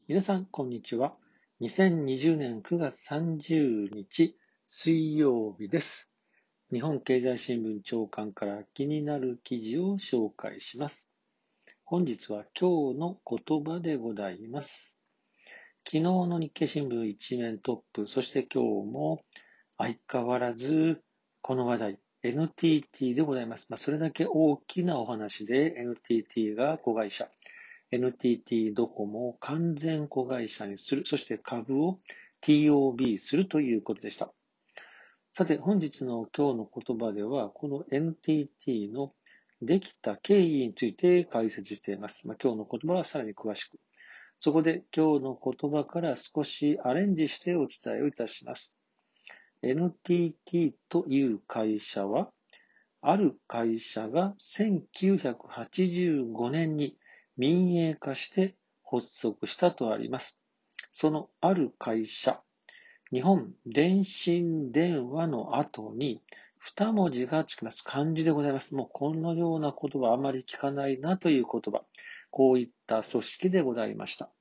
皆さん、こんにちは。2020年9月30日、水曜日です。日本経済新聞長官から気になる記事を紹介します。本日は今日の言葉でございます。昨日の日経新聞一面トップ、そして今日も相変わらずこの話題、NTT でございます。それだけ大きなお話で NTT が子会社。NTT ドコモを完全子会社にする、そして株を TOB するということでした。さて、本日の今日の言葉では、この NTT のできた経緯について解説しています。今日の言葉はさらに詳しく。そこで今日の言葉から少しアレンジしてお伝えをいたします。NTT という会社は、ある会社が1985年に民営化して発足したとあります。そのある会社、日本電信電話の後に2文字がつきます。漢字でございます。もうこのような言葉あまり聞かないなという言葉。こういった組織でございました。